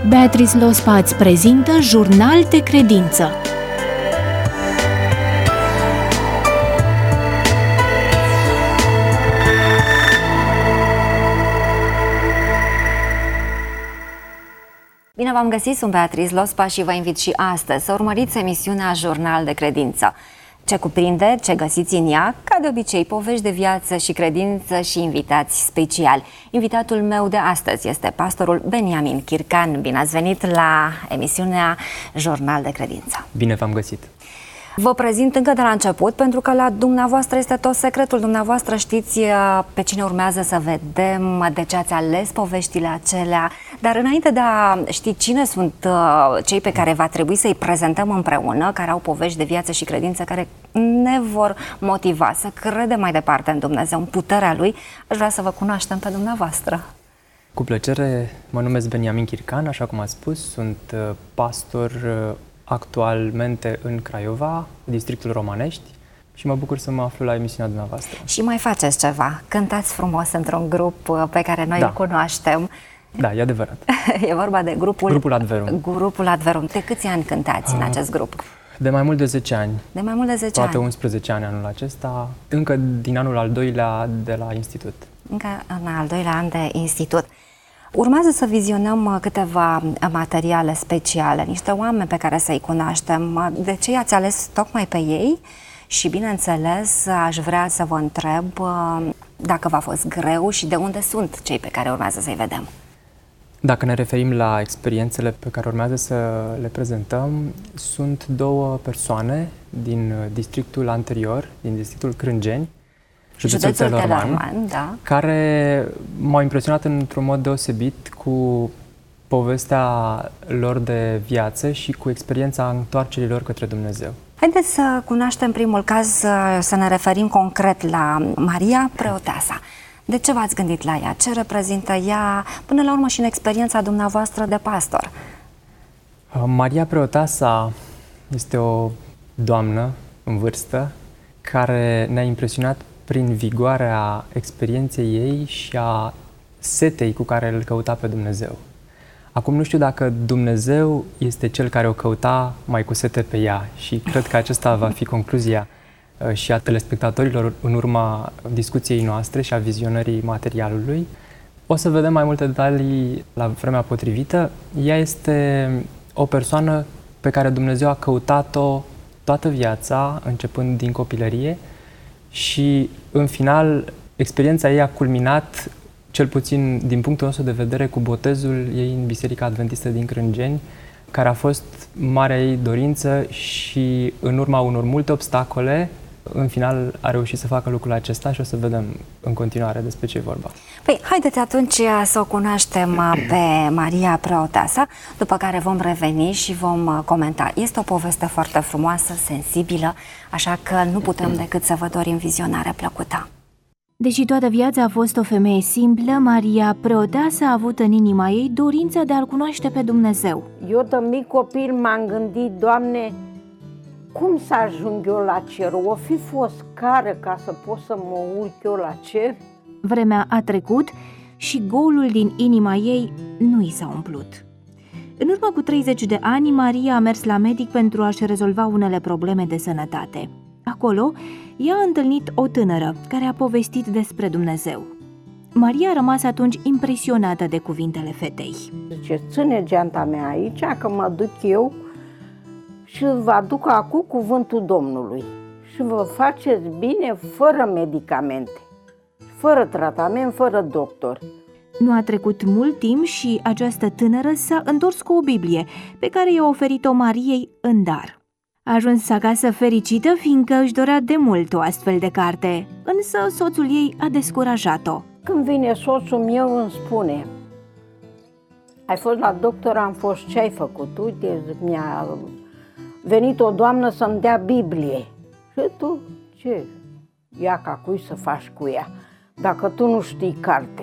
Beatrice Lospa îți prezintă Jurnal de Credință. Bine v-am găsit, sunt Beatrice Lospa și vă invit și astăzi să urmăriți emisiunea Jurnal de Credință. Ce cuprinde, ce găsiți în ea, ca de obicei, povești de viață și credință și invitați speciali. Invitatul meu de astăzi este pastorul Beniamin Chircan. Bine ați venit la emisiunea Jurnal de Credință. Bine v-am găsit. Vă prezint încă de la început, pentru că la dumneavoastră este tot secretul. Dumneavoastră știți pe cine urmează să vedem, de ce ați ales poveștile acelea. Dar înainte de a ști cine sunt cei pe care va trebui să-i prezentăm împreună, care au povești de viață și credință, care ne vor motiva să credem mai departe în Dumnezeu, în puterea Lui, aș vrea să vă cunoaștem pe dumneavoastră. Cu plăcere, mă numesc Beniamin Chircan, așa cum ați spus, sunt pastor actualmente în Craiova, districtul Romanești, și mă bucur să mă aflu la emisiunea dumneavoastră. Și mai faceți ceva, cântați frumos într-un grup pe care noi îl cunoaștem. Da, e adevărat. E vorba de grupul Adverum. Grupul Adverum. De câți ani cântați în acest grup? De mai mult de 10 ani. De mai mult de 10 Toate ani. 11 ani anul acesta, încă din anul al doilea de la institut. Încă în al doilea an de institut. Urmează să vizionăm câteva materiale speciale, niște oameni pe care să-i cunoaștem. De ce i-ați ales tocmai pe ei? Și, bineînțeles, aș vrea să vă întreb dacă v-a fost greu și de unde sunt cei pe care urmează să-i vedem. Dacă ne referim la experiențele pe care urmează să le prezentăm, sunt două persoane din districtul anterior, din districtul Crângeni, județul Teleorman, da, care m-au impresionat într-un mod deosebit cu povestea lor de viață și cu experiența întoarcerii lor către Dumnezeu. Haideți să cunoaștem primul caz, să ne referim concret la Maria Preoteasa. De ce v-ați gândit la ea? Ce reprezintă ea, până la urmă și în experiența dumneavoastră de pastor? Maria Preoteasa este o doamnă în vârstă care ne-a impresionat prin vigoarea experienței ei și a setei cu care îl căuta pe Dumnezeu. Acum nu știu dacă Dumnezeu este cel care o căuta mai cu sete pe ea și cred că acesta va fi concluzia și a telespectatorilor în urma discuției noastre și a vizionării materialului. O să vedem mai multe detalii la vremea potrivită. Ea este o persoană pe care Dumnezeu a căutat-o toată viața, începând din copilărie, și în final experiența ei a culminat, cel puțin din punctul nostru de vedere, cu botezul ei în Biserica Adventistă din Crângeni, care a fost marea ei dorință și în urma unor multe obstacole, în final a reușit să facă lucrul acesta și o să vedem în continuare despre ce e vorba. Păi, haideți atunci să o cunoaștem pe Maria Preoteasa, după care vom reveni și vom comenta. Este o poveste foarte frumoasă, sensibilă, așa că nu putem decât să vă dorim vizionare plăcută. Deși toată viața a fost o femeie simplă, Maria Preoteasa a avut în inima ei dorința de a-L cunoaște pe Dumnezeu. Eu de mic copil m-am gândit, Doamne, cum să ajung eu la cer? O fi fost care ca să pot să mă urc eu la cer? Vremea a trecut și golul din inima ei nu i s-a umplut. În urmă cu 30 de ani, Maria a mers la medic pentru a-și rezolva unele probleme de sănătate. Acolo, ea a întâlnit o tânără care a povestit despre Dumnezeu. Maria a rămas atunci impresionată de cuvintele fetei. Zice, ține geanta mea aici, că mă duc eu și vă aduc acum cuvântul Domnului. Și vă faceți bine fără medicamente, fără tratament, fără doctor. Nu a trecut mult timp și această tânără s-a întors cu o Biblie pe care i-a oferit-o Mariei în dar. A ajuns acasă fericită, fiindcă își dorea de mult o astfel de carte, însă soțul ei a descurajat-o. Când vine soțul meu îmi spune, ai fost la doctor, am fost, ce ai făcut? Uite, mi-a venit o doamnă să-mi dea Biblie. Și tu, ce? Ia ca cui să faci cu ea, dacă tu nu știi carte.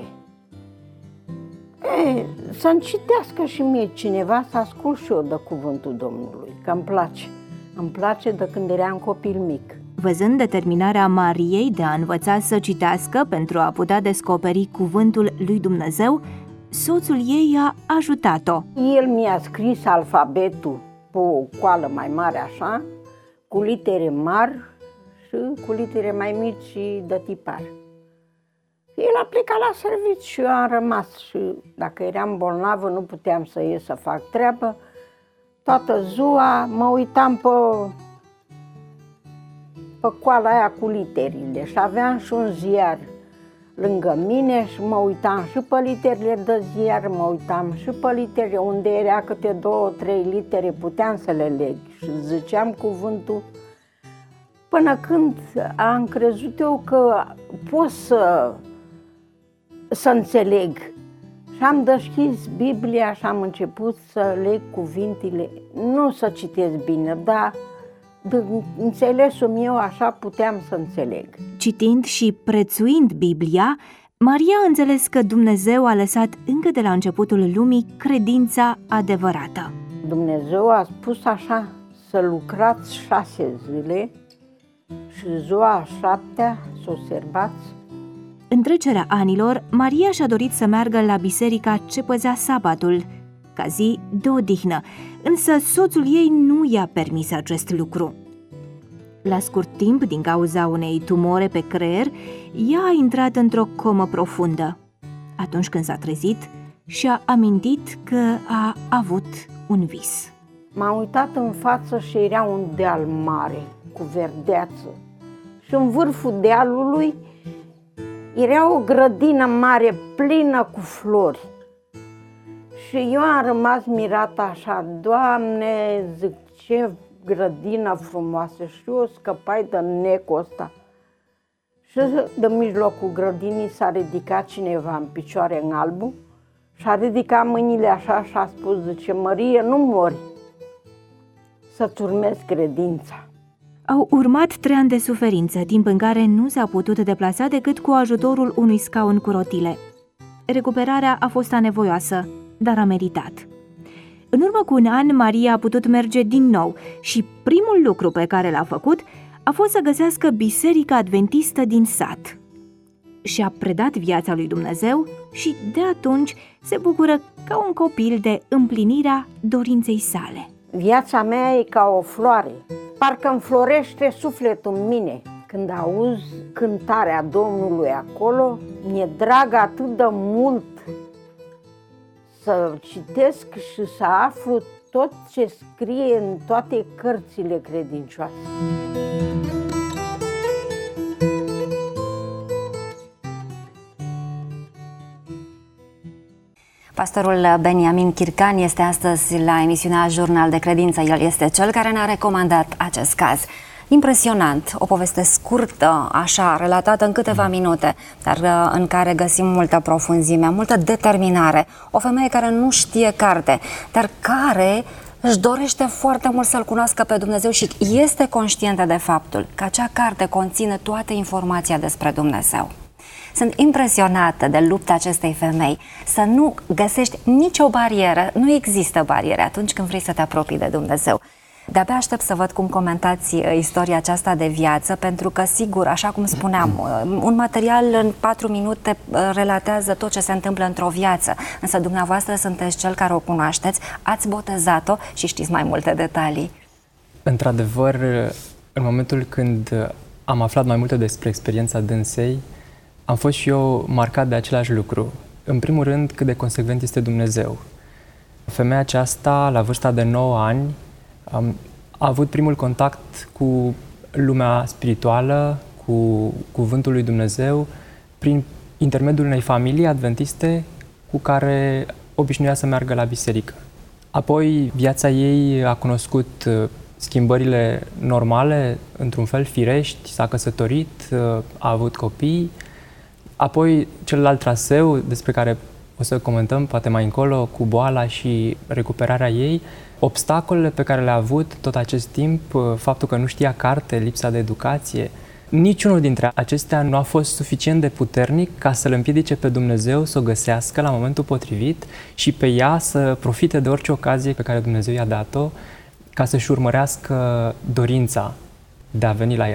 Să-mi citească și mie cineva, să ascult și eu de cuvântul Domnului, că îmi place. Îmi place de când eram copil mic. Văzând determinarea Mariei de a învăța să citească pentru a putea descoperi cuvântul lui Dumnezeu, soțul ei a ajutat-o. El mi-a scris alfabetul pe o coală mai mare așa, cu litere mari și cu litere mai mici și de tipar. El a plecat la serviciu și eu am rămas și dacă eram bolnavă nu puteam să ies să fac treabă. Toată ziua mă uitam pe coala aia cu literile și aveam și un ziar lângă mine și mă uitam și pe literile de ziar, mă uitam și pe literile unde era câte 2-3 litere, puteam să le leg și ziceam cuvântul. Până când am crezut eu că pot să înțeleg. Și am deschis Biblia și am început să leg cuvintele, nu să citesc bine, dar de înțelesul meu așa puteam să înțeleg. Citind și prețuind Biblia, Maria a înțeles că Dumnezeu a lăsat încă de la începutul lumii credința adevărată. Dumnezeu a spus așa, să lucrați 6 zile și ziua a 7-a să o serbați. În trecerea anilor, Maria și-a dorit să meargă la biserica ce păzea sabatul, ca zi de odihnă, însă soțul ei nu i-a permis acest lucru. La scurt timp, din cauza unei tumore pe creier, ea a intrat într-o comă profundă. Atunci când s-a trezit, și-a amintit că a avut un vis. M-am uitat în față și era un deal mare, cu verdeață. Și în vârful dealului era o grădină mare, plină cu flori. Și eu am rămas mirată așa, Doamne, zic, ce grădină frumoasă. Și eu scăpai de necul ăsta. Și de mijlocul grădinii s-a ridicat cineva în picioare în albu și a ridicat mâinile așa și a spus, zice, Mărie, nu mori, să-ți urmezi credința. Au urmat 3 ani de suferință, timp în care nu s-a putut deplasa decât cu ajutorul unui scaun cu rotile. Recuperarea a fost anevoioasă, dar a meritat. În urmă cu un an, Maria a putut merge din nou și primul lucru pe care l-a făcut a fost să găsească biserica adventistă din sat. Și-a predat viața lui Dumnezeu și de atunci se bucură ca un copil de împlinirea dorinței sale. Viața mea e ca o floare, parcă înflorește sufletul în mine. Când auz cântarea Domnului acolo, mi-e drag atât de mult să citesc și să aflu tot ce scrie în toate cărțile credincioase. Pastorul Beniamin Chircan este astăzi la emisiunea Jurnal de Credință. El este cel care ne-a recomandat acest caz. Impresionant, o poveste scurtă, așa, relatată în câteva minute, dar în care găsim multă profunzime, multă determinare. O femeie care nu știe carte, dar care își dorește foarte mult să-L cunoască pe Dumnezeu și este conștientă de faptul că acea carte conține toată informația despre Dumnezeu. Sunt impresionată de lupta acestei femei, să nu găsești nicio barieră, nu există bariere atunci când vrei să te apropii de Dumnezeu. De-abia aștept să văd cum comentați istoria aceasta de viață, pentru că, sigur, așa cum spuneam, un material în 4 minute relatează tot ce se întâmplă într-o viață, însă dumneavoastră sunteți cel care o cunoașteți, ați botezat-o și știți mai multe detalii. Într-adevăr, în momentul când am aflat mai multe despre experiența dânsei, am fost și eu marcat de același lucru. În primul rând, cât de consecvent este Dumnezeu. Femeia aceasta, la vârsta de 9 ani, a avut primul contact cu lumea spirituală, cu Cuvântul lui Dumnezeu, prin intermediul unei familii adventiste cu care obișnuia să meargă la biserică. Apoi, viața ei a cunoscut schimbările normale, într-un fel firești, s-a căsătorit, a avut copii. Apoi, celălalt traseu, despre care o să comentăm poate mai încolo, cu boala și recuperarea ei, obstacolele pe care le-a avut tot acest timp, faptul că nu știa carte, lipsa de educație, niciunul dintre acestea nu a fost suficient de puternic ca să-L împiedice pe Dumnezeu să o găsească la momentul potrivit și pe ea să profite de orice ocazie pe care Dumnezeu i-a dat-o ca să-și urmărească dorința de a veni la El.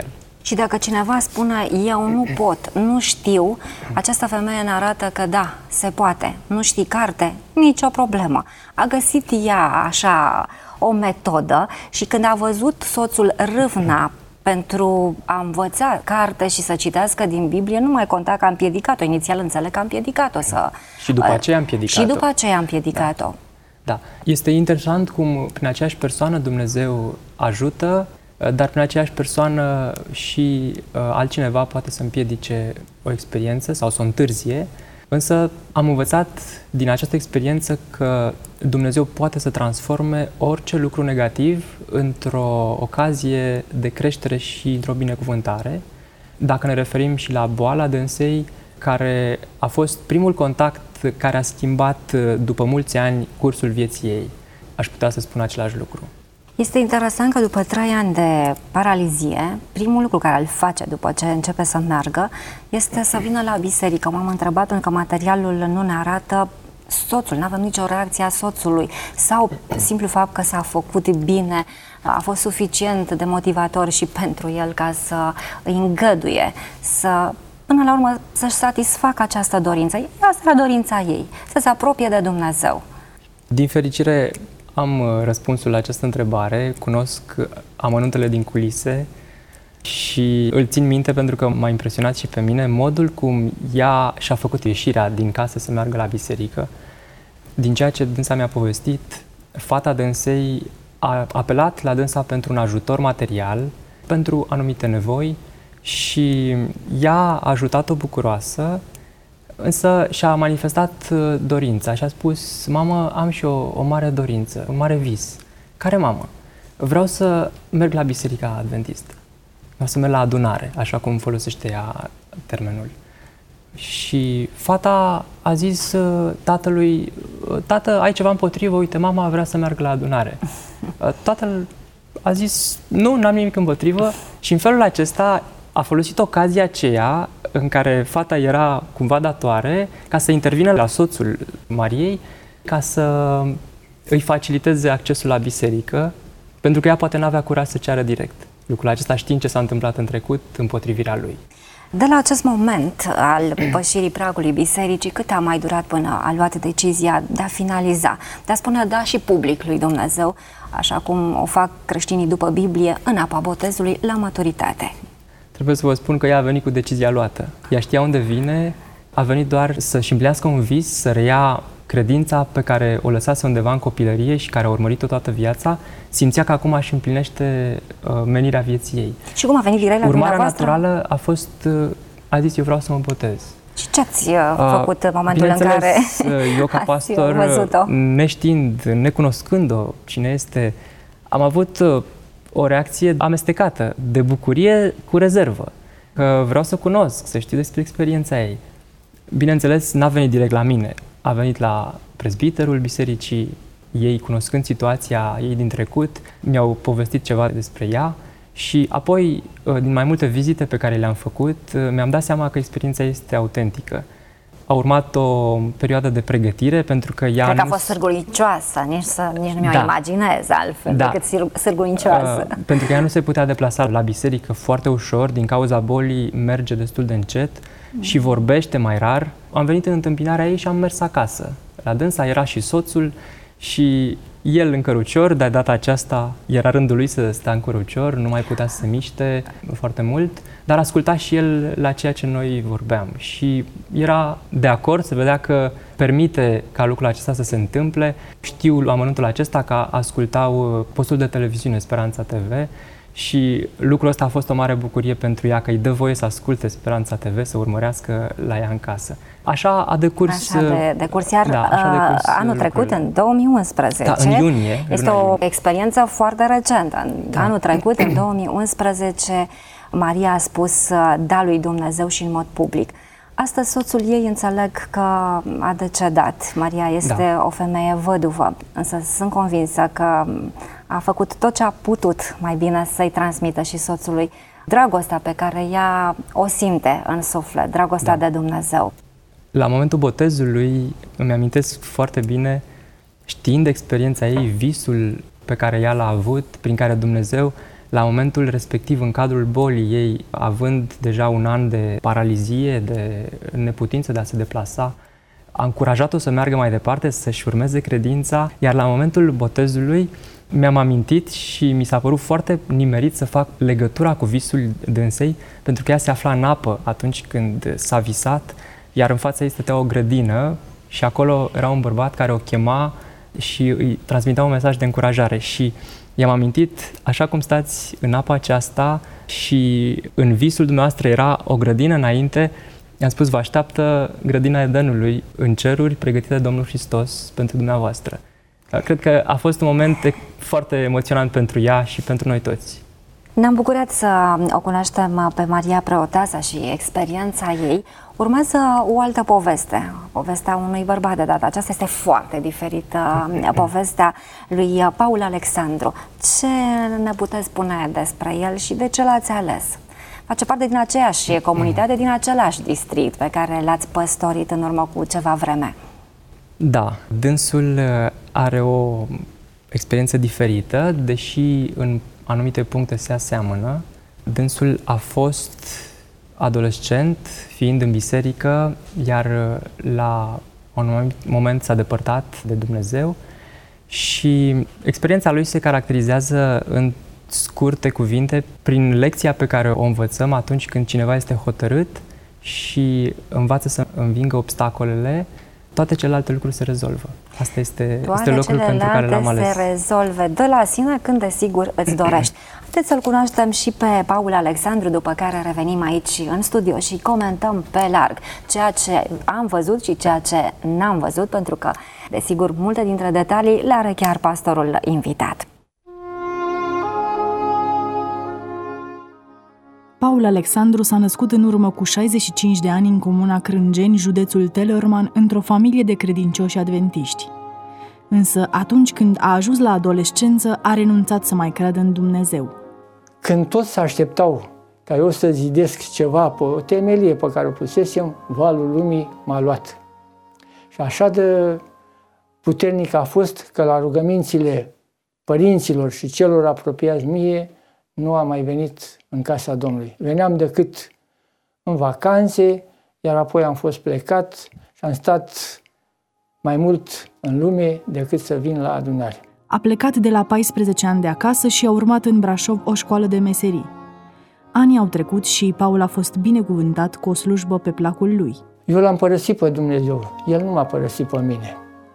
Și dacă cineva spune, eu nu pot, nu știu, această femeie ne arată că da, se poate. Nu știi carte? Nicio problemă. A găsit ea așa o metodă și când a văzut soțul râvna pentru a învăța carte și să citească din Biblie, nu mai conta că a împiedicat-o. Inițial înțeleg că a împiedicat-o să... Și după aceea a împiedicat-o. Și după aceea a împiedicat-o. Da. Este interesant cum prin aceeași persoană Dumnezeu ajută, dar prin aceeași persoană și altcineva poate să împiedice o experiență sau să o întârzie. Însă am învățat din această experiență că Dumnezeu poate să transforme orice lucru negativ într-o ocazie de creștere și într-o binecuvântare. Dacă ne referim și la boala dânsei, care a fost primul contact care a schimbat după mulți ani cursul vieții ei, aș putea să spun același lucru. Este interesant că după 3 ani de paralizie, primul lucru care îl face după ce începe să meargă este să vină la biserică. M-am întrebat pentru că materialul nu ne arată soțul, nu avem nicio reacție a soțului sau simplu fapt că s-a făcut bine a fost suficient de motivator și pentru el ca să îi îngăduie să, până la urmă, să-și satisfacă această dorință. Asta era dorința ei, să se apropie de Dumnezeu. Din fericire, am răspunsul la această întrebare, cunosc amănuntele din culise și îl țin minte pentru că m-a impresionat și pe mine modul cum ea și-a făcut ieșirea din casă să meargă la biserică. Din ceea ce dânsa mi-a povestit, fata dânsei a apelat la dânsa pentru un ajutor material, pentru anumite nevoi și ea a ajutat-o bucuroasă, însă și-a manifestat dorința și a spus: mamă, am și o mare dorință, un mare vis. Care, mamă? Vreau să merg la biserica adventistă. Vreau să merg la adunare, așa cum folosește ea termenul. Și fata a zis tatălui: tată, ai ceva împotrivă? Uite, mama vrea să meargă la adunare. Tatăl a zis: nu, n-am nimic împotrivă. Și în felul acesta a folosit ocazia aceea în care fata era cumva datoare ca să intervină la soțul Mariei, ca să îi faciliteze accesul la biserică, pentru că ea poate n-avea curaj să ceară direct lucrul acesta, știind ce s-a întâmplat în trecut, împotrivirea lui. De la acest moment al pășirii pragului bisericii, cât a mai durat până a luat decizia de a finaliza, de a spune da și public lui Dumnezeu, așa cum o fac creștinii după Biblie, în apa botezului, la maturitate? Trebuie să vă spun că ea a venit cu decizia luată. Ea știa unde vine, a venit doar să-și împlinească un vis, să reia credința pe care o lăsase undeva în copilărie și care a urmărit-o toată viața, simțea că acum își împlinește menirea vieții ei. Și cum a venit direct la Urmarea dumneavoastră? naturală a fost, a zis: eu vreau să mă botez. Și ce ați făcut în momentul în care eu ca pastor, neștiind, necunoscând-o cine este, am avut o reacție amestecată, de bucurie cu rezervă. Că vreau să cunosc, să știu despre experiența ei. Bineînțeles, n-a venit direct la mine. A venit la prezbiterul bisericii, ei, cunoscând situația ei din trecut, mi-au povestit ceva despre ea și apoi, din mai multe vizite pe care le-am făcut, mi-am dat seama că experiența este autentică. A urmat o perioadă de pregătire, pentru că ea... Cred că a fost sârgunicioasă, nici nu mi-o imaginez altfel decât sârgunicioasă. Pentru că ea nu se putea deplasa la biserică foarte ușor, din cauza bolii merge destul de încet și vorbește mai rar. Am venit în întâmpinarea ei și am mers acasă. La dânsa era și soțul și el în cărucior, de data aceasta era rândul lui să stea în cărucior, nu mai putea să se miște foarte mult, dar asculta și el la ceea ce noi vorbeam și era de acord, se vedea că permite ca lucrul acesta să se întâmple. Știu amănuntul acesta că ascultau postul de televiziune Speranța TV și lucrul ăsta a fost o mare bucurie pentru ea, că îi dă voie să asculte Speranța TV, să urmărească la ea în casă. Așa a decurs... Așa de curs, iar anul trecut, în 2011, în iunie, este o experiență foarte recentă. Anul trecut, în 2011, Maria a spus da lui Dumnezeu și în mod public. Astăzi soțul ei înțeleg că a decedat. Maria este o femeie văduvă, însă sunt convinsă că a făcut tot ce a putut mai bine să-i transmită și soțului dragostea pe care ea o simte în suflet, dragostea de Dumnezeu. La momentul botezului îmi amintesc foarte bine, știind experiența ei, visul pe care ea l-a avut, prin care Dumnezeu La momentul respectiv, în cadrul bolii ei, având deja un an de paralizie, de neputință de a se deplasa, a încurajat-o să meargă mai departe, să-și urmeze credința, iar la momentul botezului mi-am amintit și mi s-a părut foarte nimerit să fac legătura cu visul dânsei, pentru că ea se afla în apă atunci când s-a visat, iar în fața ei stătea o grădină și acolo era un bărbat care o chema și îi transmitea un mesaj de încurajare. Și i-am amintit, așa cum stați în apa aceasta și în visul dumneavoastră era o grădină înainte, i-am spus, vă așteaptă grădina Edenului în ceruri, pregătită de Domnul Hristos pentru dumneavoastră. Cred că a fost un moment foarte emoționant pentru ea și pentru noi toți. Ne-am bucurat să o cunoaștem pe Maria Preoteasa și experiența ei. Urmează o altă poveste, povestea unui bărbat de data aceasta este foarte diferită, povestea lui Paul Alexandru. Ce ne puteți spune despre el și de ce l-ați ales? Face parte din aceeași comunitate, din același district pe care l-ați păstorit în urmă cu ceva vreme. Da, dânsul are o experiență diferită, deși în anumite puncte se aseamănă. Dânsul a fost adolescent, fiind în biserică, iar la un moment s-a depărtat de Dumnezeu și experiența lui se caracterizează în scurte cuvinte prin lecția pe care o învățăm atunci când cineva este hotărât și învață să învingă obstacolele, toate celelalte lucruri se rezolvă. Asta este locul pentru care l-am ales. Se rezolve de la sine când desigur îți dorești. Haideți să-l cunoaștem și pe Paul Alexandru, după care revenim aici în studio și comentăm pe larg ceea ce am văzut și ceea ce n-am văzut, pentru că, desigur, multe dintre detalii le are chiar pastorul invitat. Paul Alexandru s-a născut în urmă cu 65 de ani în comuna Crângeni, județul Teleorman, într-o familie de credincioși adventiști. Însă, atunci când a ajuns la adolescență, a renunțat să mai creadă în Dumnezeu. Când toți se așteptau ca eu să zidesc ceva pe o temelie pe care o pusesem, valul lumii m-a luat. Și așa de puternic a fost că la rugămințile părinților și celor apropiați mie, nu am mai venit în casa Domnului. Veneam decât în vacanțe, iar apoi am fost plecat și am stat mai mult în lume decât să vin la adunare. A plecat de la 14 ani de acasă și a urmat în Brașov o școală de meserii. Anii au trecut și Paul a fost binecuvântat cu o slujbă pe placul lui. Eu l-am părăsit pe Dumnezeu, El nu m-a părăsit pe mine.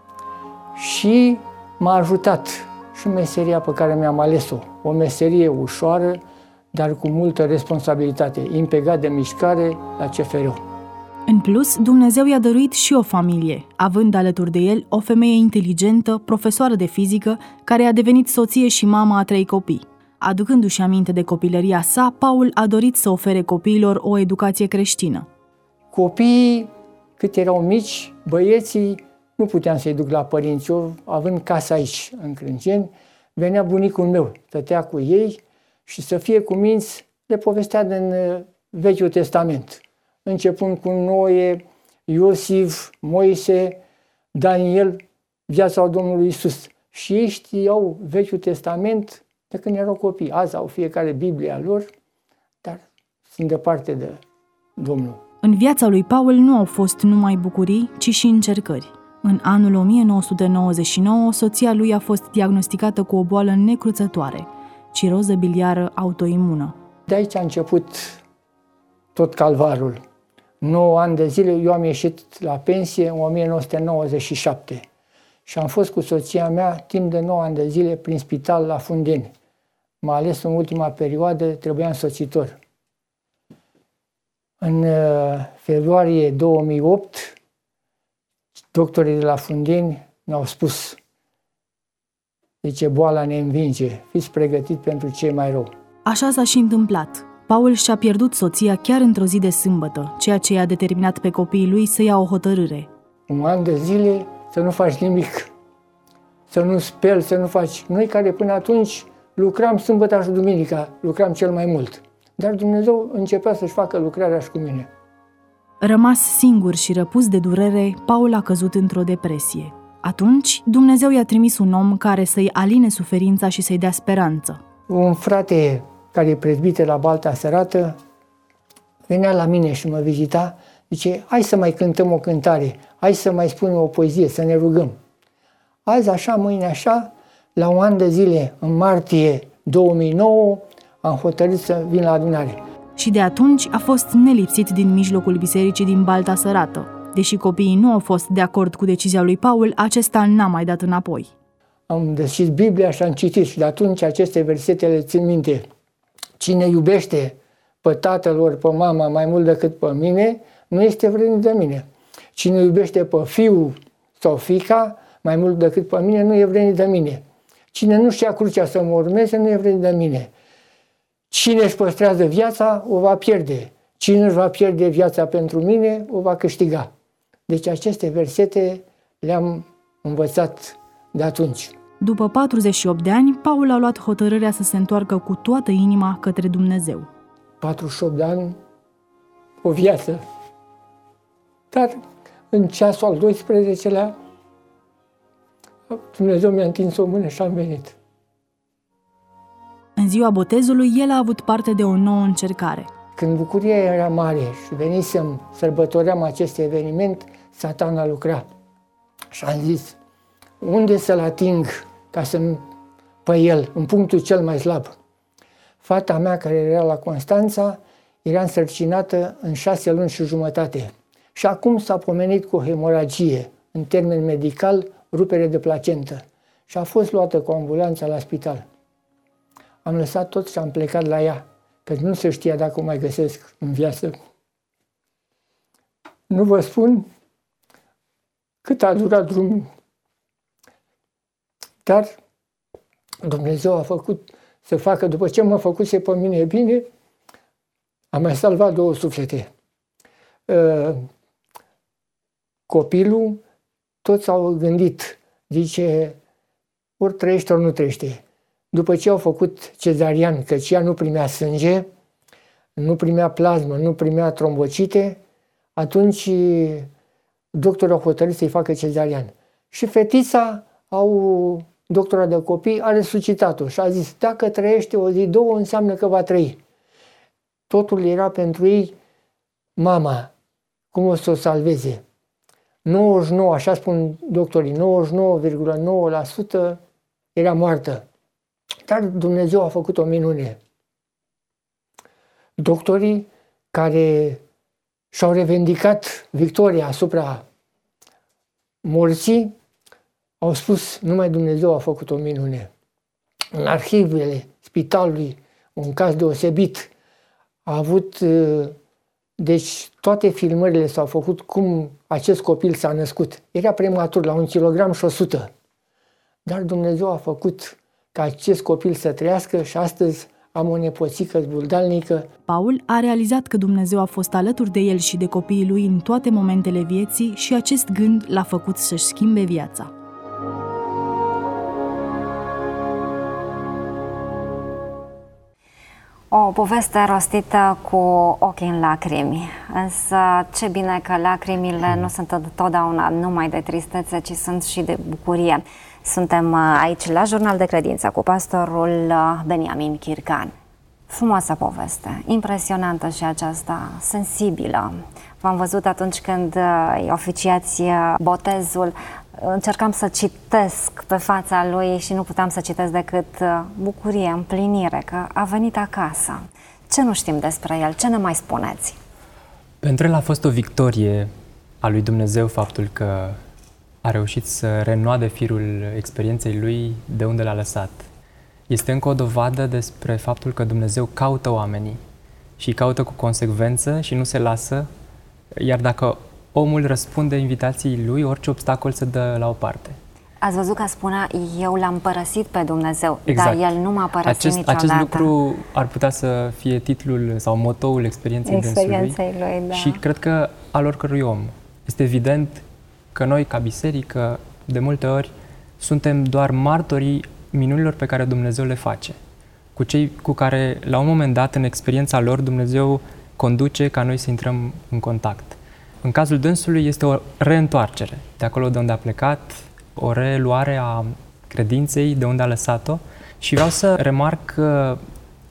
Și m-a ajutat și meseria pe care mi-am ales-o. O meserie ușoară, dar cu multă responsabilitate, impegat de mișcare la CFR-ul. În plus, Dumnezeu i-a dăruit și o familie, având alături de el o femeie inteligentă, profesoară de fizică, care a devenit soție și mama a 3 copii. Aducându-și aminte de copilăria sa, Paul a dorit să ofere copiilor o educație creștină. Copiii, cât erau mici, băieții, nu puteam să-i duc la părinți. Eu, având casa aici, în Crângeni, venea bunicul meu, stătea cu ei și să fie cuminți, le povestea din Vechiul Testament. Începând cu Noe, Iosif, Moise, Daniel, viața Domnului Iisus. Și ei știau Vechiul Testament de când erau copii. Azi au fiecare Biblia lor, dar sunt departe de Domnul. În viața lui Paul nu au fost numai bucurii, ci și încercări. În anul 1999, soția lui a fost diagnosticată cu o boală necruțătoare, ciroză biliară autoimună. De aici a început tot calvarul. 9 ani de zile, eu am ieșit la pensie în 1997 și am fost cu soția mea timp de 9 ani de zile prin spital la Fundeni. M-a ales în ultima perioadă, trebuia însoțitor. În februarie 2008, doctorii de la Fundeni ne-au spus: zice, boala ne învinge, fiți pregătit pentru ce e mai rău. Așa s-a și întâmplat. Paul și-a pierdut soția chiar într-o zi de sâmbătă, ceea ce i-a determinat pe copiii lui să ia o hotărâre. Un an de zile să nu faci nimic, să nu speli, să nu faci. Noi care până atunci lucram sâmbătă și duminica, lucram cel mai mult. Dar Dumnezeu începea să-și facă lucrarea și cu mine. Rămas singur și răpus de durere, Paul a căzut într-o depresie. Atunci, Dumnezeu i-a trimis un om care să-i aline suferința și să-i dea speranță. Un frate care e prezbiter la Balta Sărată, venea la mine și mă vizita, zice, hai să mai cântăm o cântare, hai să mai spunem o poezie, să ne rugăm. Azi așa, mâine așa, la un an de zile, în martie 2009, am hotărât să vin la adunare. Și de atunci a fost nelipsit din mijlocul bisericii din Balta Sărată. Deși copiii nu au fost de acord cu decizia lui Paul, acesta n-a mai dat înapoi. Am deschis Biblia și am citit și de atunci aceste versete le țin minte. Cine iubește pe tatăl ori pe mama mai mult decât pe mine, nu este vrednic de mine. Cine iubește pe fiul sau fiica mai mult decât pe mine, nu e vrednic de mine. Cine nu-și ia crucea să mă urmeze, nu e vrednic de mine. Cine își păstrează viața, o va pierde. Cine își va pierde viața pentru mine, o va câștiga. Deci aceste versete le-am învățat de atunci. După 48 de ani, Paul a luat hotărârea să se întoarcă cu toată inima către Dumnezeu. 48 de ani, o viață. Dar în ceasul al 12-lea, Dumnezeu mi-a întins o mână și am venit. În ziua botezului, el a avut parte de o nouă încercare. Când bucuria era mare și venisem, sărbătoream acest eveniment, Satana lucra. Și am zis, unde să-l ating ca pe el, în punctul cel mai slab? Fata mea, care era la Constanța, era însărcinată în 6 luni și jumătate. Și acum s-a pomenit cu o hemoragie, în termen medical, rupere de placentă. Și a fost luată cu ambulanța la spital. Am lăsat tot și am plecat la ea, că nu se știa dacă o mai găsesc în viață. Nu vă spun cât a durat drumul. Dar Dumnezeu a făcut să facă, după ce mă făcuse pe mine bine, am mai salvat 2 suflete. Copilul, toți au gândit, zice, ori trăiește, ori nu trăiește. După ce au făcut cezarian, căci ea nu primea sânge, nu primea plasmă, nu primea trombocite, atunci doctorul a hotărât să-i facă cezarian. Și fetița, doctora de copii, a resuscitat-o și a zis, dacă trăiește o zi, 2, înseamnă că va trăi. Totul era pentru ei mama, cum o să o salveze. 99, așa spun doctorii, 99,9% era moartă. Dar Dumnezeu a făcut o minune. Doctorii care și-au revendicat victoria asupra morții au spus, numai Dumnezeu a făcut o minune. În arhivele spitalului, un caz deosebit, a avut, deci toate filmările s-au făcut cum acest copil s-a născut. Era prematur, la 1,1 kg. Dar Dumnezeu a făcut ca acest copil să trăiască și astăzi am o nepoțică zbuldalnică. Paul a realizat că Dumnezeu a fost alături de el și de copiii lui în toate momentele vieții și acest gând l-a făcut să-și schimbe viața. O poveste rostită cu ochii în lacrimi, însă ce bine că lacrimile nu sunt întotdeauna numai de tristețe, ci sunt și de bucurie. Suntem aici la Jurnal de Credință cu pastorul Beniamin Chircan. Frumoasă poveste, impresionantă și aceasta, sensibilă. V-am văzut atunci când oficiați botezul, încercam să citesc pe fața lui și nu puteam să citesc decât bucurie, împlinire, că a venit acasă. Ce nu știm despre el? Ce ne mai spuneți? Pentru el a fost o victorie a lui Dumnezeu faptul că a reușit să reînnoade firul experienței lui de unde l-a lăsat. Este încă o dovadă despre faptul că Dumnezeu caută oamenii și îi caută cu consecvență și nu se lasă, iar dacă omul răspunde invitației lui, orice obstacol se dă la o parte. Ați văzut că spunea, eu l-am părăsit pe Dumnezeu, exact. Dar el nu m-a părăsit niciodată. Acest lucru ar putea să fie titlul sau motoul experienței dânsului. Da. Și cred că al oricărui om. Este evident că noi, ca biserică, de multe ori suntem doar martorii minunilor pe care Dumnezeu le face. Cu cei cu care, la un moment dat, în experiența lor, Dumnezeu conduce ca noi să intrăm în contact. În cazul dânsului este o reîntoarcere de acolo de unde a plecat, o reluare a credinței de unde a lăsat-o și vreau să remarc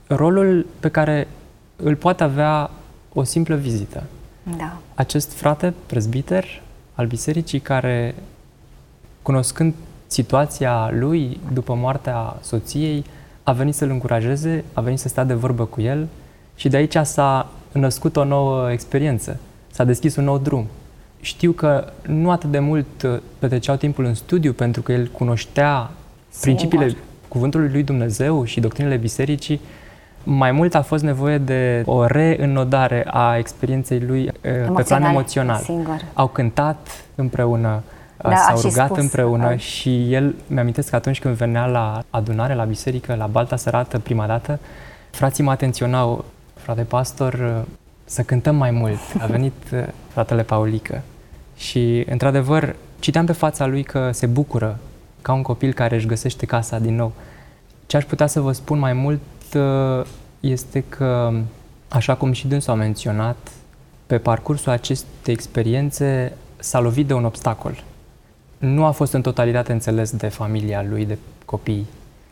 rolul pe care îl poate avea o simplă vizită. Da. Acest frate prezbiter al bisericii care, cunoscând situația lui după moartea soției, a venit să-l încurajeze, a venit să stea de vorbă cu el și de aici s-a născut o nouă experiență, s-a deschis un nou drum. Știu că nu atât de mult petreceau timpul în studiu, pentru că el cunoștea principiile Cuvântului lui Dumnezeu și doctrinele bisericii. Mai mult a fost nevoie de o reînnodare a experienței lui pe plan emoțional. Singur. Au cântat împreună, s-au rugat împreună și el, mi-amintesc că atunci când venea la adunare, la biserică, la Balta Sărată, prima dată, frații mă atenționau, frate pastor, să cântăm mai mult. A venit fratele Paulică și, într-adevăr, citeam pe fața lui că se bucură ca un copil care își găsește casa din nou. Ce aș putea să vă spun mai mult este că, așa cum și dânsul a menționat, pe parcursul acestei experiențe s-a lovit de un obstacol. Nu a fost în totalitate înțeles de familia lui, de copii,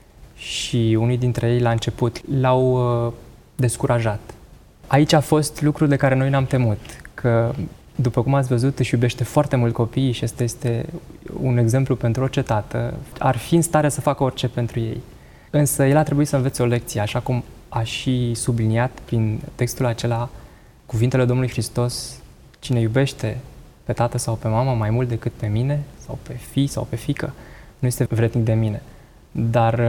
și unii dintre ei la început l-au descurajat. Aici a fost lucru de care noi ne-am temut, că, după cum ați văzut, își iubește foarte mult copiii și ăsta este un exemplu pentru orice tată. Ar fi în stare să facă orice pentru ei. Însă el a trebuit să învețe o lecție, așa cum a și subliniat prin textul acela cuvintele Domnului Hristos: cine iubește pe tată sau pe mamă mai mult decât pe mine, sau pe fi sau pe fiică, nu este vrednic de mine. Dar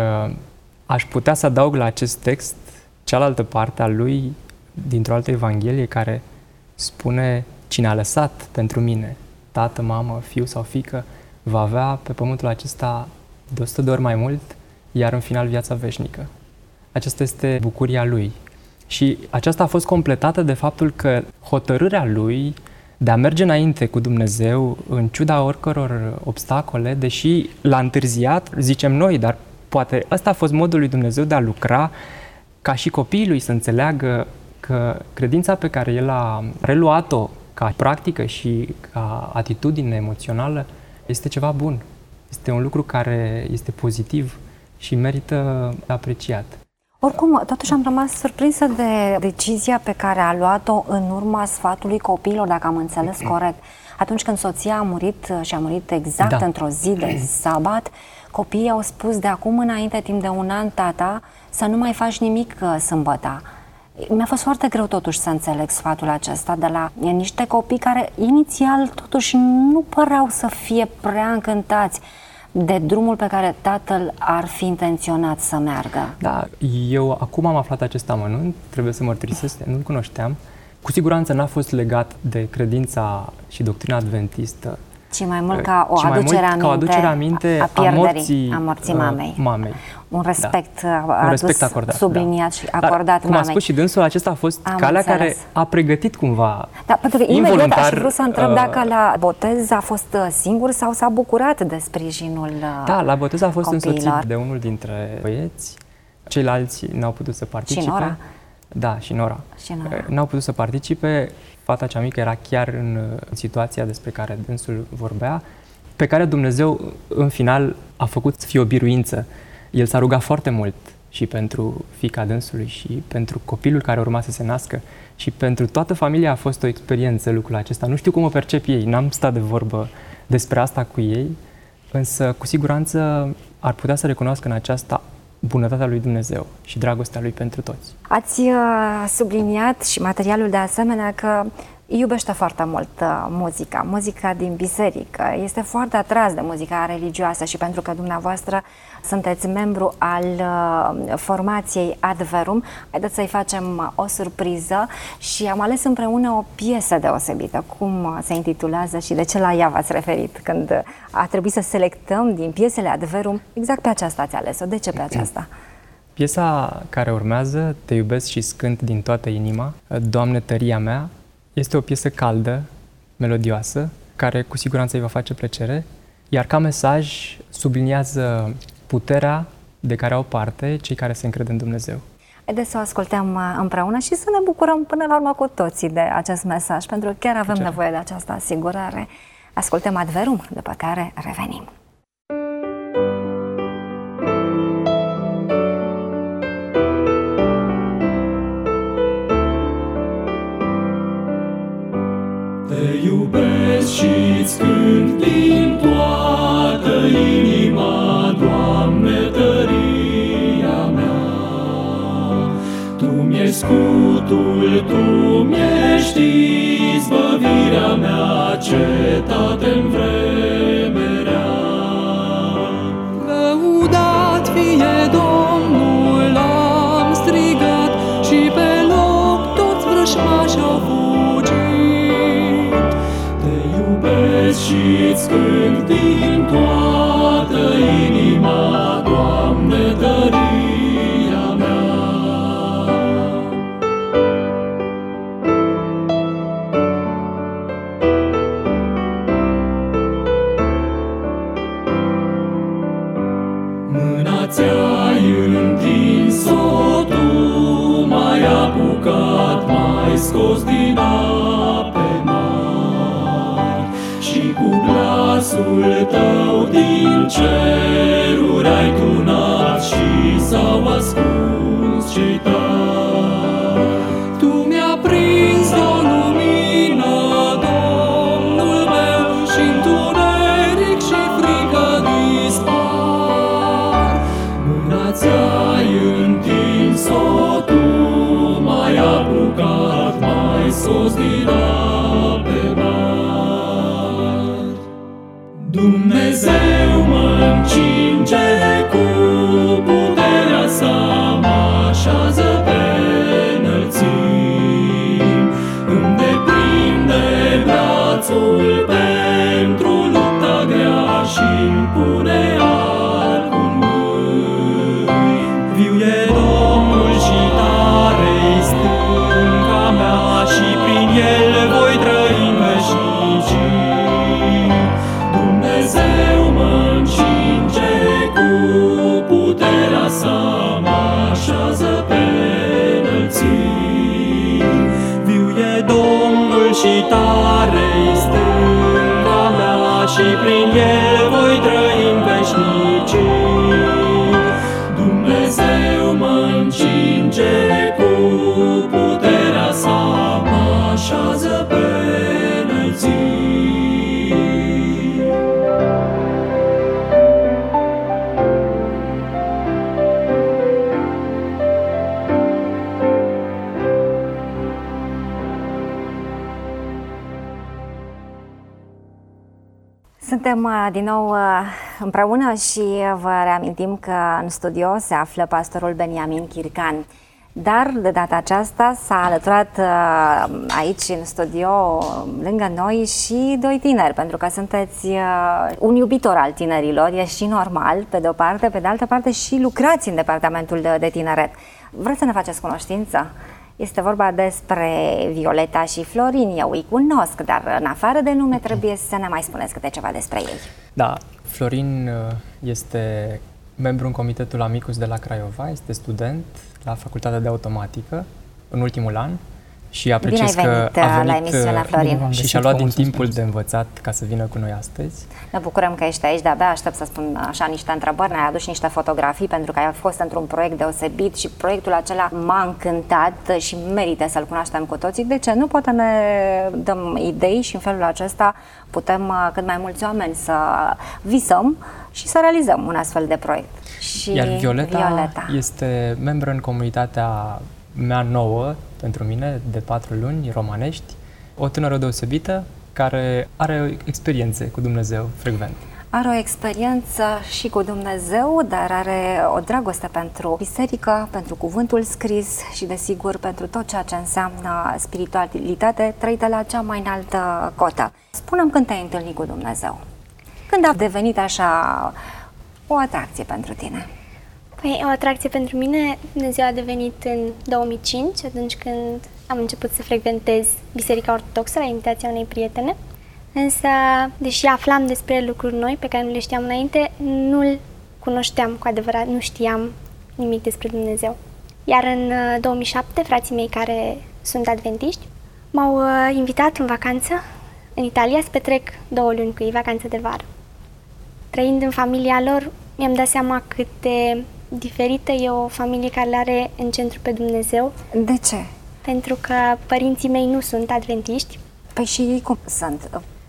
aș putea să adaug la acest text cealaltă parte a lui, dintr-o altă evanghelie, care spune: cine a lăsat pentru mine tată, mamă, fiu sau fiică, va avea pe pământul acesta de 100 de ori mai mult, iar în final viața veșnică. Aceasta este bucuria lui. Și aceasta a fost completată de faptul că hotărârea lui de a merge înainte cu Dumnezeu, în ciuda oricăror obstacole, deși l-a întârziat, zicem noi, dar poate ăsta a fost modul lui Dumnezeu de a lucra, ca și copiii lui să înțeleagă că credința pe care el a reluat-o ca practică și ca atitudine emoțională este ceva bun. Este un lucru care este pozitiv și merită apreciat. Oricum, totuși am rămas surprinsă de decizia pe care a luat-o în urma sfatului copiilor, dacă am înțeles corect. Atunci când soția a murit și a murit exact într-o zi de sabat, copiii au spus: de acum înainte, timp de un an, tata, să nu mai faci nimic sâmbăta. Mi-a fost foarte greu totuși să înțeleg sfatul acesta de la niște copii care inițial totuși nu păreau să fie prea încântați de drumul pe care tatăl ar fi intenționat să meargă. Da, eu acum am aflat acest amănunt, trebuie să mărturisesc, nu-l cunoșteam. Cu siguranță n-a fost legat de credința și doctrina adventistă, ci mai mult ca o aducere aminte a pierderii, a morții mamei. Un respect, un respect acordat, subliniat și acordat mamei. Cum a spus și dânsul, acesta a fost calea care a pregătit cumva pentru că imediat aș vrea să întreb dacă la botez a fost singur sau s-a bucurat de sprijinul Da, la botez a fost copiilor. Însoțit de unul dintre băieți, ceilalți n-au putut să participe. Și Nora? Da, și Nora. N-au putut să participe. Fata cea mică era chiar în situația despre care dânsul vorbea, pe care Dumnezeu în final a făcut să fie o biruință. El s-a rugat foarte mult și pentru fiica dânsului și pentru copilul care urma să se nască și pentru toată familia a fost o experiență lucrul acesta. Nu știu cum o percep ei, n-am stat de vorbă despre asta cu ei, însă cu siguranță ar putea să recunoască în aceasta bunătatea lui Dumnezeu și dragostea lui pentru toți. Ați subliniat și materialul de asemenea că iubește foarte mult muzica din biserică. Este foarte atras de muzica religioasă și pentru că dumneavoastră sunteți membru al formației Adverum, haideți să-i facem o surpriză și am ales împreună o piesă deosebită. Cum se intitulează și de ce la ea v-ați referit când a trebuit să selectăm din piesele Adverum? Exact pe aceasta ați ales-o. De ce pe aceasta? Piesa care urmează, Te iubesc și scânt din toată inima, Doamne, tăria mea, este o piesă caldă, melodioasă, care cu siguranță îi va face plăcere, iar ca mesaj subliniază puterea de care au parte cei care se încred în Dumnezeu. Haideți să o ascultăm împreună și să ne bucurăm până la urmă cu toții de acest mesaj, pentru că chiar avem nevoie de această asigurare. Ascultăm Adverum, după care revenim. și-ți cânt din toată inima, Doamne, tăria mea. Tu mi-ești scutul, Tu mi-ești izbăvirea mea, cetate-n vreme rea. Lăudat fie Domnul, am strigat și pe loc toți vrăjmașii au fugit. Te iubesc și-ți cânt din toată inima, Doamne, tăria mea. Mâna ți-ai întins-o, Tu m-ai apucat, m-ai scos din ape mari și cu glasul Tău din ceruri ai tunat și s-au ascuns cei tari. Tu mi-a prins o lumină, Domnul meu, și întuneric și frică dispar. Mâna ți-ai întins-o, Tu m-ai apucat, m-ai scos din ape mari. Dumnezeu mă încinge cu puterea sa, mă așează pe înălțimi, îmi deprinde brațul pentru lupta grea și-mi pune arcul în mâini. Viu e Domnul și tare-i stânca mea și prin El voi trăi în veșnicii. Dumnezeu mă încinge cu puterea sa, mă așează pe înălțimi. Viu e Domnul și tare-i stânca mea și prin El voi trăi în veșnicii. Dumnezeu mă încinge cu puterea sa, mă așează pe înălțimi. Suntem din nou împreună și vă reamintim că în studio se află pastorul Beniamin Chircan. Dar de data aceasta s-a alăturat aici în studio lângă noi și doi tineri, pentru că sunteți un iubitor al tinerilor, e și normal pe de-o parte, pe de altă parte și lucrați în departamentul de tineret. Vreți să ne faceți cunoștință? Este vorba despre Violeta și Florin, eu îi cunosc, dar în afară de nume trebuie să ne mai spuneți câte ceva despre ei. Da, Florin este membru în Comitetul Amicus de la Craiova, este student la Facultatea de Automatică în ultimul an și apreciez că a venit la emisiunea Florin și și-a luat din timpul de învățat ca să vină cu noi astăzi. Ne bucurăm că ești aici, de-abia aștept să spun așa niște întrebări, ne-ai adus niște fotografii pentru că ai fost într-un proiect deosebit și proiectul acela m-a încântat și merită să-l cunoaștem cu toții. De ce? Nu poate ne dăm idei și în felul acesta putem cât mai mulți oameni să visăm și să realizăm un astfel de proiect. Și iar Violeta este membră în comunitatea mea nouă, pentru mine, de 4 luni, Romanești, o tânără deosebită care are experiențe cu Dumnezeu frecvent. Are o experiență și cu Dumnezeu, dar are o dragoste pentru biserică, pentru cuvântul scris și, desigur, pentru tot ceea ce înseamnă spiritualitate trăită la cea mai înaltă cotă. Spune-mi când te-ai întâlnit cu Dumnezeu? Când a devenit așa o atracție pentru tine? Păi, o atracție pentru mine, Dumnezeu a devenit în 2005, atunci când am început să frecventez Biserica Ortodoxă la invitația unei prietene. Însă, deși aflam despre lucruri noi pe care nu le știam înainte, nu-L cunoșteam cu adevărat, nu știam nimic despre Dumnezeu. Iar în 2007, frații mei care sunt adventiști m-au invitat în vacanță în Italia să petrec 2 luni cu ei, vacanță de vară. Trăind în familia lor, mi-am dat seama cât de diferită e o familie care are în centru pe Dumnezeu. De ce? Pentru că părinții mei nu sunt adventiști. Păi și ei cum sunt?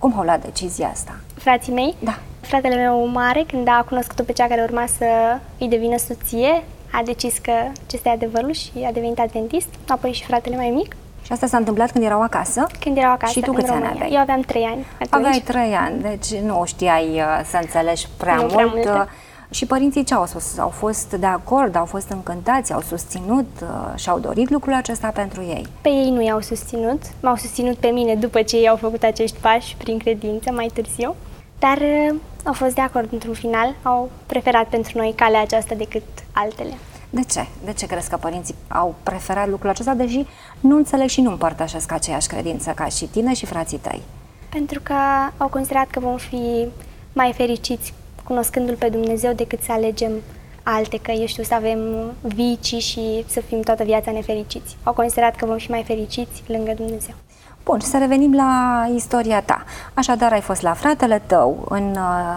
Cum au luat decizia asta? Frații mei? Da. Fratele meu mare, când a cunoscut-o pe cea care urma să îi devină soție, a decis că acesta e adevărul și a devenit adventist. Apoi și fratele mai mic. Și asta s-a întâmplat când erau acasă? Când erau acasă, și tu în câți ani România. aveai? Eu aveam 3 ani atunci. Aveai 3 ani, deci nu știai să înțelegi prea mult. Și părinții ce au spus? Au fost de acord, au fost încântați, au susținut și-au dorit lucrul acesta pentru ei? Pe ei nu i-au susținut, m-au susținut pe mine după ce ei au făcut acești pași prin credință mai târziu, dar au fost de acord într-un final, au preferat pentru noi calea aceasta decât altele. De ce? De ce crezi că părinții au preferat lucrul acesta, deși nu înțeleg și nu împărtășesc aceeași credință ca și tine și frații tăi? Pentru că au considerat că vom fi mai fericiți cunoscându-L pe Dumnezeu decât să alegem alte căi, eu știu, să avem vicii și să fim toată viața nefericiți. Au considerat că vom fi mai fericiți lângă Dumnezeu. Bun, să revenim la istoria ta. Așadar, ai fost la fratele tău în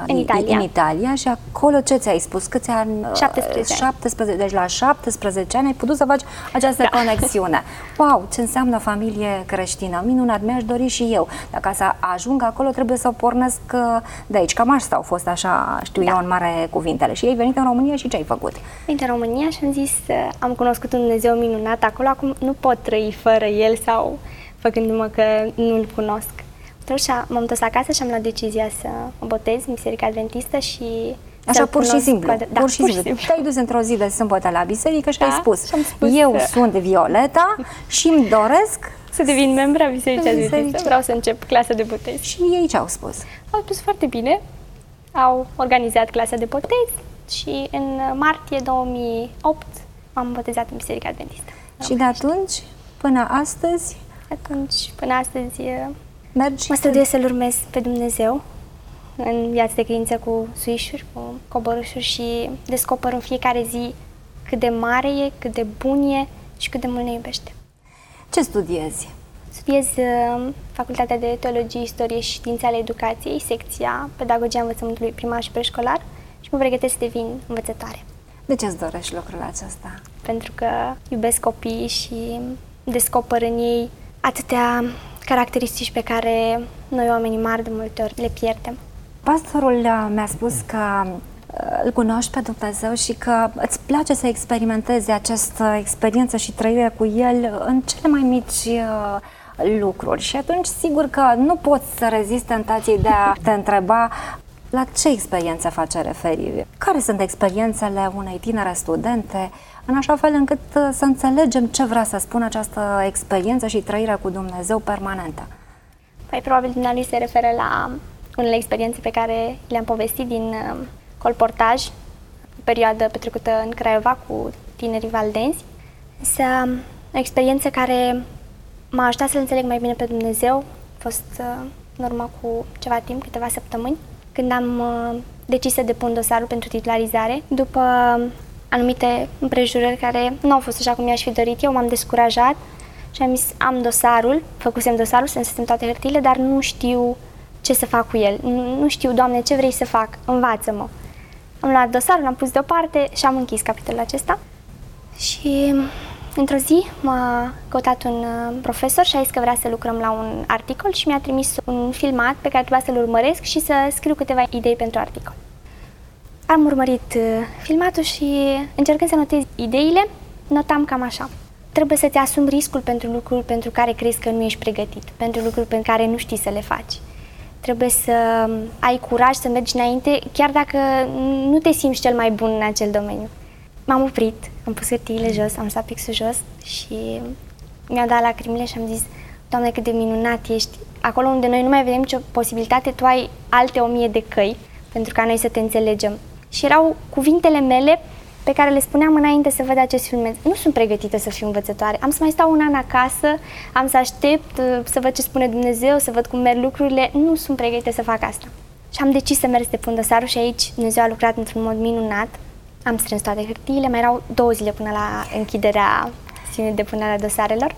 Italia și acolo ce ți-ai spus? Câți ani? 17 ani. 17, deci la 17 ani ai putut să faci această conexiune. Wow, ce înseamnă familie creștină! Minunat, mi-aș dori și eu. Dacă să ajung acolo, trebuie să pornesc de aici. Cam asta au fost, așa știu eu, în mare cuvintele. Și ai venit în România și ce ai făcut? Venit în România și am zis, am cunoscut un Dumnezeu minunat acolo, acum nu pot trăi fără El sau făcându-mă că nu-L cunosc. Atunci m-am întors acasă și am luat decizia să mă botez în Biserica Adventistă și așa pur și simplu. Da, pur și simplu. Te-ai dus într-o zi de sâmbătă la biserică și ai spus, spus eu sunt Violeta și îmi doresc să devin membra Bisericii Adventiste. Vreau să încep clasa de botez. Și ei ce au spus? Au spus foarte bine. Au organizat clasa de botez și în martie 2008 m-am botezat în Biserica Adventistă. Și de atunci până astăzi? Atunci, până astăzi, mergi mă studiez să-L urmez pe Dumnezeu în viața de credință cu suișuri, cu coborâșuri și descoper în fiecare zi cât de mare e, cât de bun e și cât de mult ne iubește. Ce studiezi? Studiez Facultatea de Teologie, Istorie și Științe ale Educației, secția Pedagogia Învățământului Primar și Preșcolar și mă pregătesc să devin învățătoare. De ce îți dorești lucrul acesta? Pentru că iubesc copiii și descoper în ei atâtea caracteristici pe care noi, oamenii mari, de multe ori le pierdem. Pastorul mi-a spus că îl cunoști pe Dumnezeu și că îți place să experimentezi această experiență și trăire cu El în cele mai mici lucruri. Și atunci, sigur că nu poți să rezisti tentației de a te întreba la ce experiență face referire. Care sunt experiențele unei tinere studente, în așa fel încât să înțelegem ce vrea să spună această experiență și trăirea cu Dumnezeu permanentă? Păi, probabil dumnealui se referă la unele experiențe pe care le-am povestit din colportaj, o perioadă petrecută în Craiova cu tinerii valdenzi. Însă, o experiență care m-a ajutat să-L înțeleg mai bine pe Dumnezeu a fost în urmă cu ceva timp, câteva săptămâni, când am decis să depun dosarul pentru titularizare. După anumite împrejurări care nu au fost așa cum mi-aș fi dorit, eu m-am descurajat și am zis, am dosarul, făcusem dosarul, strânsesem toate hârtiile, dar nu știu ce să fac cu el. Nu știu, Doamne, ce vrei să fac? Învață-mă. Am luat dosarul, l-am pus deoparte și am închis capitolul acesta. Și într-o zi m-a căutat un profesor și a zis că vrea să lucrăm la un articol și mi-a trimis un filmat pe care trebuia să-l urmăresc și să scriu câteva idei pentru articol. Am urmărit filmatul și, încercând să notez ideile, notam cam așa. Trebuie să-ți asumi riscul pentru lucruri pentru care crezi că nu ești pregătit, pentru lucruri pentru care nu știi să le faci. Trebuie să ai curaj să mergi înainte, chiar dacă nu te simți cel mai bun în acel domeniu. M-am oprit, am pus hârtiile jos, am lăsat pixul jos și mi-au dat lacrimile și am zis, Doamne, cât de minunat ești. Acolo unde noi nu mai vedem nicio posibilitate, Tu ai alte 1000 de căi pentru ca noi să te înțelegem. Și erau cuvintele mele pe care le spuneam înainte să văd acest filmuleț. Nu sunt pregătită să fiu învățătoare. Am să mai stau un an acasă, am să aștept să văd ce spune Dumnezeu, să văd cum merg lucrurile. Nu sunt pregătită să fac asta. Și am decis să merg să depun dosarul și aici Dumnezeu a lucrat într-un mod minunat. Am strâns toate hârtiile, mai erau 2 zile până la închiderea sesiunii de depunere a dosarelor.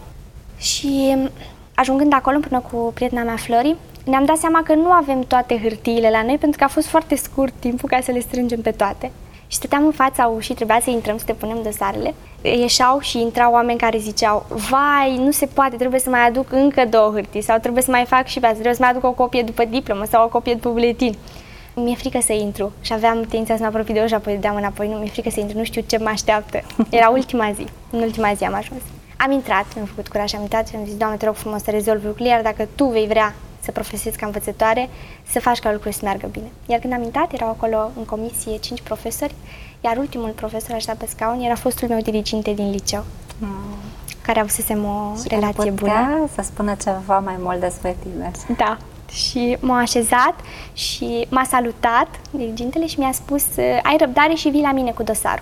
Și ajungând acolo împreună cu prietena mea, Flori, ne-am dat seama că nu avem toate hârtiile la noi pentru că a fost foarte scurt timpul ca să le strângem pe toate. Și stăteam în fața ușii, trebuia să intrăm, să depunem dosarele. Ieșeau și intrau oameni care ziceau: vai, nu se poate, trebuie să mai aduc încă 2 hârtii sau trebuie să mai fac și pe asta, trebuie să mai aduc o copie după diplomă sau o copie după buletin. Mi-e frică să intru și aveam tendința să mă apropii de ușă, apoi dădeam înapoi. Nu, mi-e frică să intru, nu știu ce mă așteaptă. Era ultima zi, în ultima zi am ajuns. Am intrat, mi-am făcut curaj, am intrat și am zis: Doamne, te rog frumos să rezolvi lucrurile, iar dacă Tu vei vrea să profesezi ca învățătoare, să faci ca lucrurile să meargă bine. Iar când am intrat, erau acolo în comisie 5 profesori, iar ultimul profesor așa pe scaun era fostul meu diriginte din liceu, care avusesem o relație bună. Să spună ceva mai mult despre tine. Da. Și m-a așezat și m-a salutat dirigintele și mi-a spus: ai răbdare și vii la mine cu dosarul.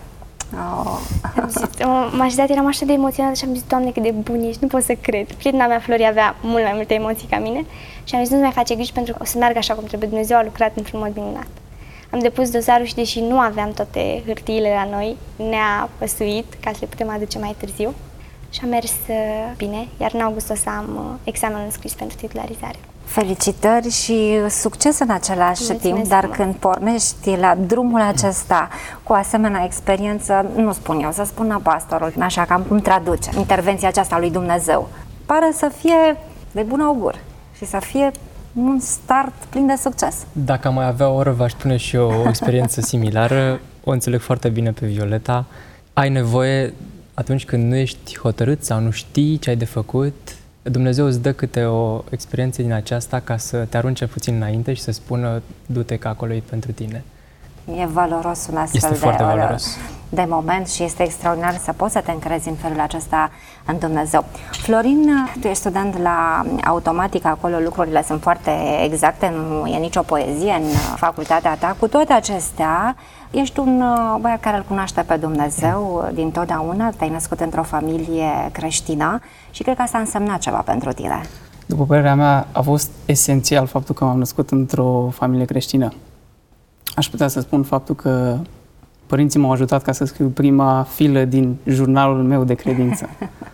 M-a așezat, eram așa de emoționată și am zis: Doamne, cât de bun ești, nu pot să cred. Prietena mea, Flori, avea mult mai multe emoții ca mine și am zis: nu mai face griji pentru că o să meargă așa cum trebuie. Dumnezeu a lucrat într-un mod minunat. Am depus dosarul și deși nu aveam toate hârtiile la noi, ne-a păsuit ca să le putem aduce mai târziu și a mers bine, iar în august o să am examenul înscris pentru titularizare. Felicitări și succes în același timp, dar când pornești la drumul acesta cu asemenea experiență, nu spun eu, să spună pastorul, așa cam cum traduce intervenția aceasta lui Dumnezeu, pare să fie de bun augur și să fie un start plin de succes. Dacă mai avea o oră, v-aș spune și eu o experiență similară. O înțeleg foarte bine pe Violeta. Ai nevoie, atunci când nu ești hotărât sau nu știi ce ai de făcut, Dumnezeu îți dă câte o experiență din aceasta ca să te arunce puțin înainte și să spună: du-te că acolo e pentru tine. E valoros un astfel de moment și este extraordinar să poți să te încrezi în felul acesta în Dumnezeu. Florin, tu ești student la automatică, acolo lucrurile sunt foarte exacte, nu e nicio poezie în facultatea ta. Cu toate acestea, ești un băiat care îl cunoaște pe Dumnezeu din totdeauna, te-ai născut într-o familie creștină și cred că asta a însemnat ceva pentru tine. După părerea mea, a fost esențial faptul că m-am născut într-o familie creștină. Aș putea să spun faptul că părinții m-au ajutat ca să scriu prima filă din jurnalul meu de credință.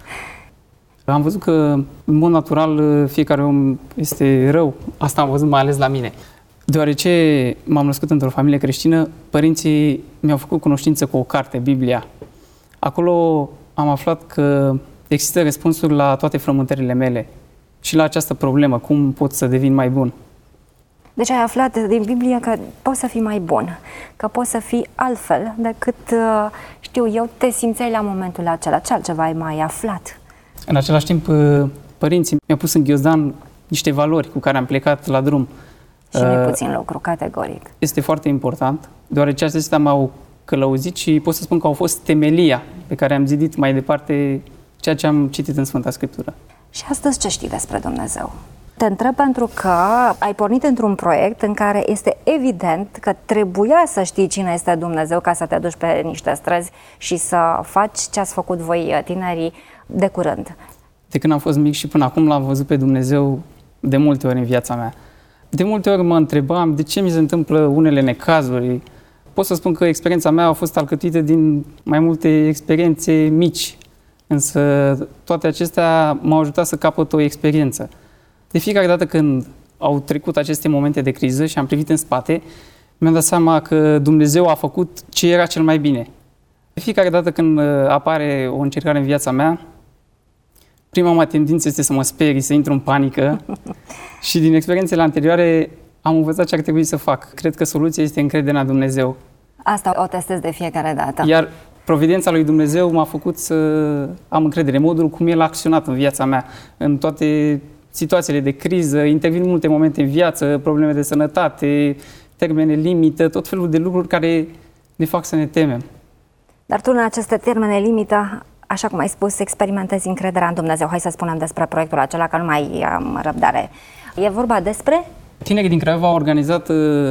Am văzut că, în mod natural, fiecare om este rău. Asta am văzut mai ales la mine. Deoarece m-am născut într-o familie creștină, părinții mi-au făcut cunoștință cu o carte, Biblia. Acolo am aflat că există răspunsuri la toate frământările mele și la această problemă, cum pot să devin mai bun. Deci ai aflat din Biblie că poți să fii mai bun, că poți să fii altfel decât, știu eu, te simțeai la momentul acela. Ce altceva ai mai aflat? În același timp, părinții mi-au pus în ghiozdan niște valori cu care am plecat la drum. Și nu puțin lucru, categoric. Este foarte important, deoarece acestea m-au călăuzit și pot să spun că au fost temelia pe care am zidit mai departe ceea ce am citit în Sfânta Scriptură. Și astăzi ce știi despre Dumnezeu? Te întreb pentru că ai pornit într-un proiect în care este evident că trebuia să știi cine este Dumnezeu ca să te duci pe niște străzi și să faci ce ați făcut voi, tinerii, de curând. De când am fost mic și până acum l-am văzut pe Dumnezeu de multe ori în viața mea. De multe ori mă întrebam de ce mi se întâmplă unele necazuri. Pot să spun că experiența mea a fost alcătuită din mai multe experiențe mici, însă toate acestea m-au ajutat să capăt o experiență. De fiecare dată când au trecut aceste momente de criză și am privit în spate, mi-am dat seama că Dumnezeu a făcut ce era cel mai bine. De fiecare dată când apare o încercare în viața mea, prima mea tendință este să mă sperii, să intru în panică și din experiențele anterioare am învățat ce ar trebui să fac. Cred că soluția este încrederea în Dumnezeu. Asta o testez de fiecare dată. Iar providența lui Dumnezeu m-a făcut să am încredere, modul cum El a acționat în viața mea, în toate situațiile de criză, intervin multe momente în viață, probleme de sănătate, termene limită, tot felul de lucruri care ne fac să ne temem. Dar tu în aceste termene limită, așa cum ai spus, experimentezi încrederea în Dumnezeu. Hai să spunem despre proiectul acela, că nu mai am răbdare. E vorba despre? Tinerii din Craiova au organizat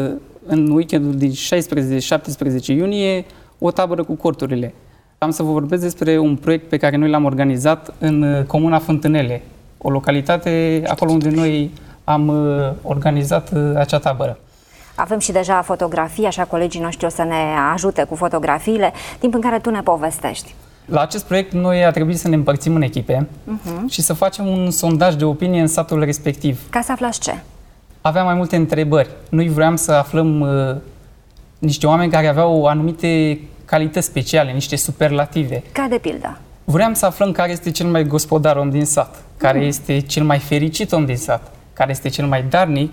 în weekendul din 16-17 iunie o tabără cu corturile. Am să vă vorbesc despre un proiect pe care noi l-am organizat în comuna Fântânele, o localitate acolo unde noi am organizat acea tabără. Avem și deja fotografii, așa colegii noștri o să ne ajute cu fotografiile, timp în care tu ne povestești. La acest proiect noi a trebuit să ne împărțim în echipe și să facem un sondaj de opinie în satul respectiv. Ca să aflați ce? Aveam mai multe întrebări. Noi vroiam să aflăm niște oameni care aveau anumite calități speciale, niște superlative. Ca de pildă? Vreau să aflăm care este cel mai gospodar om din sat, care este cel mai fericit om din sat, care este cel mai darnic,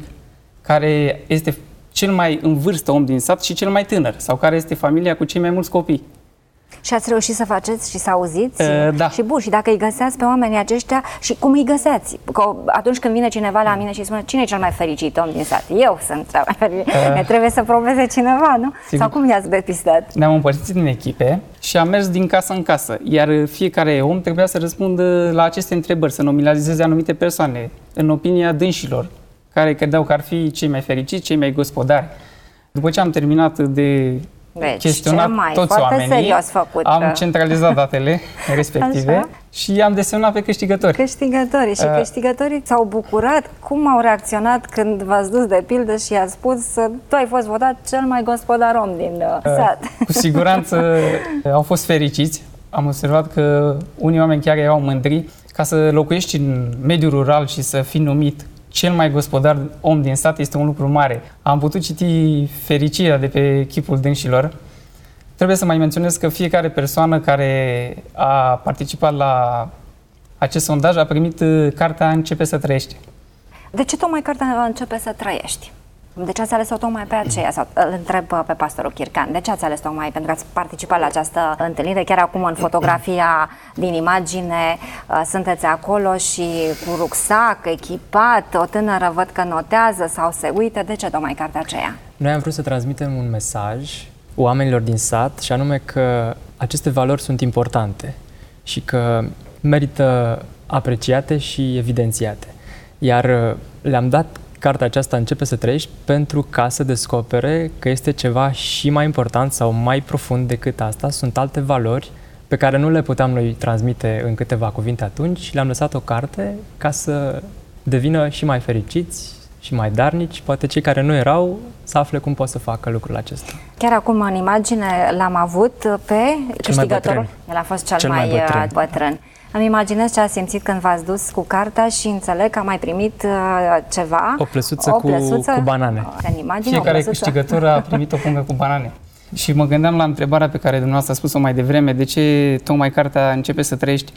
care este cel mai în vârstă om din sat și cel mai tânăr, sau care este familia cu cei mai mulți copii. Și ați reușit să faceți și să auziți? Da. Și bun, și dacă îi găseați pe oamenii aceștia, și cum îi găseați? Că atunci când vine cineva la mine și spune cine e cel mai fericit om din sat? Eu sunt cel mai fericit. Ne trebuie să probeze cineva, nu? Sigur. Sau cum i-ați depistat? Ne-am împărțit în echipe și am mers din casă în casă, iar fiecare om trebuia să răspundă la aceste întrebări, să nominalizeze anumite persoane, în opinia dânșilor, care credeau că ar fi cei mai fericiți, cei mai gospodari. După ce am terminat de chestionat toți oamenii, serios făcut. Am centralizat datele respective. Așa. Și am desemnat pe câștigători. Câștigătorii. Și câștigătorii s-au bucurat. Cum au reacționat când v-ați dus de pildă și i-ați spus tu ai fost votat cel mai gospodar om din sat? Cu siguranță au fost fericiți. Am observat că unii oameni chiar erau mândri. Ca să locuiești în mediul rural și să fii numit cel mai gospodar om din sat este un lucru mare. Am putut citi fericirea de pe chipul dânșilor. Trebuie să mai menționez că fiecare persoană care a participat la acest sondaj a primit cartea Începe să trăiești. De ce tocmai cartea Începe să trăiești? De ce ați ales-o tocmai pe aceea? Sau îl întreb pe pastorul Chircan. De ce ați ales tocmai? Pentru că ați participat la această întâlnire. Chiar acum în fotografia din imagine sunteți acolo și cu rucsac, echipat, o tânără văd că notează sau se uită. De ce tocmai cartea aceea? Noi am vrut să transmitem un mesaj oamenilor din sat și anume că aceste valori sunt importante și că merită apreciate și evidențiate. Iar le-am dat cartea aceasta Începe să trăiești pentru ca să descopere că este ceva și mai important sau mai profund decât asta. Sunt alte valori pe care nu le puteam noi transmite în câteva cuvinte atunci și le-am lăsat o carte ca să devină și mai fericiți și mai darnici, poate cei care nu erau să afle cum pot să facă lucrul acesta. Chiar acum în imagine l-am avut pe câștigătorul. El a fost cel mai bătrân. Îmi imaginez ce a simțit când v-ați dus cu cartea și înțeleg că a mai primit ceva. O plăsuță cu banane. În imagine, fiecare câștigător a primit o pungă cu banane. Și mă gândeam la întrebarea pe care dumneavoastră a spus-o mai devreme, de ce tocmai cartea Începe să trăiești.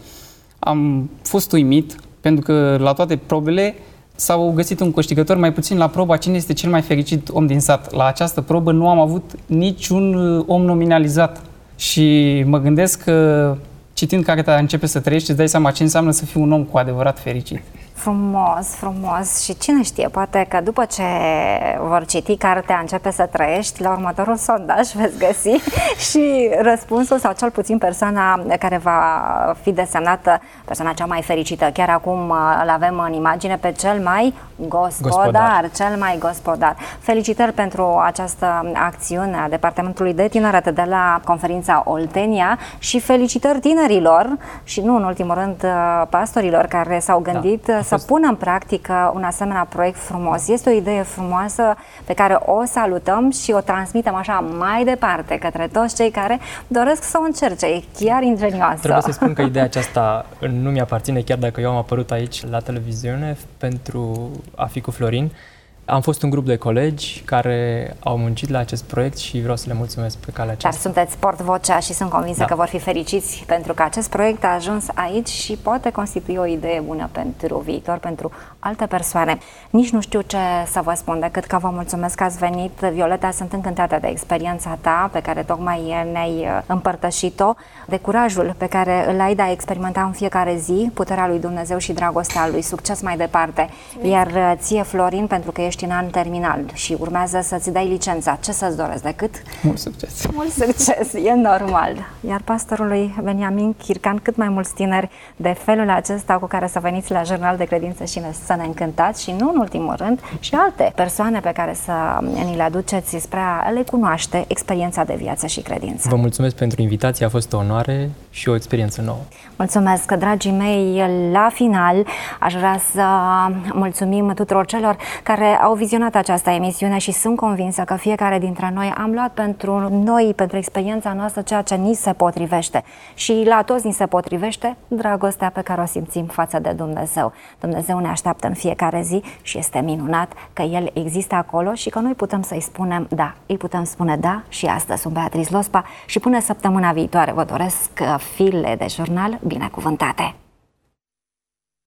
Am fost uimit, pentru că la toate probele s-au găsit un câștigător, mai puțin la proba cine este cel mai fericit om din sat. La această probă nu am avut niciun om nominalizat. Și mă gândesc că citind cartea Începe să trăiești, îți dai seama ce înseamnă să fii un om cu adevărat fericit. Frumos, frumos. Și cine știe, poate că după ce vor citi cartea Începe să trăiești, la următorul sondaj veți găsi și răspunsul, sau cel puțin persoana care va fi desemnată persoana cea mai fericită. Chiar acum îl avem în imagine pe cel mai gospodar. Cel mai gospodar. Felicitări pentru această acțiune a Departamentului de Tineret de la conferința Oltenia și felicitări tinerilor și nu în ultimul rând pastorilor care s-au gândit să pună în practică un asemenea proiect frumos. Este o idee frumoasă pe care o salutăm și o transmitem așa mai departe către toți cei care doresc să o încerce. E chiar ingenioasă. Trebuie să spun că ideea aceasta nu mi-aparține, chiar dacă eu am apărut aici la televiziune pentru a fi cu Florin. Am fost un grup de colegi care au muncit la acest proiect și vreau să le mulțumesc pe calea aceasta. Dar sunteți portvocea și sunt convinsă că vor fi fericiți pentru că acest proiect a ajuns aici și poate constitui o idee bună pentru viitor, pentru alte persoane. Nici nu știu ce să vă spun decât că vă mulțumesc că ați venit. Violeta, sunt încântată de experiența ta pe care tocmai ne-ai împărtășit-o, de curajul pe care îl ai de a experimenta în fiecare zi puterea lui Dumnezeu și dragostea lui. Succes mai departe. Iar ție, Florin, pentru că ești în an terminal și urmează să-ți dai licența. Ce să-ți doresc decât? Mult succes! Mult succes, e normal. Iar pastorului Beniamin Chircan, cât mai mulți tineri de felul acesta cu care să veniți la Jurnal de Credință și să ne încântați și nu în ultimul rând și alte persoane pe care să ni le aduceți spre a le cunoaște experiența de viață și credință. Vă mulțumesc pentru invitație, a fost o onoare și o experiență nouă. Mulțumesc, dragii mei. La final aș vrea să mulțumim tuturor celor care au au vizionat această emisiune și sunt convinsă că fiecare dintre noi am luat pentru noi, pentru experiența noastră, ceea ce ni se potrivește. Și la toți ni se potrivește dragostea pe care o simțim față de Dumnezeu. Dumnezeu ne așteaptă în fiecare zi și este minunat că El există acolo și că noi putem să-i spunem da. Îi putem spune da și astăzi. Sunt Beatrice Lospa și până săptămâna viitoare vă doresc file de jurnal binecuvântate.